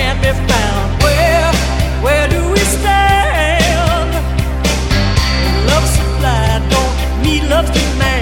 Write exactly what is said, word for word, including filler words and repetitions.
can't be found. Where, where do we stand? Love supply don't need love's demand.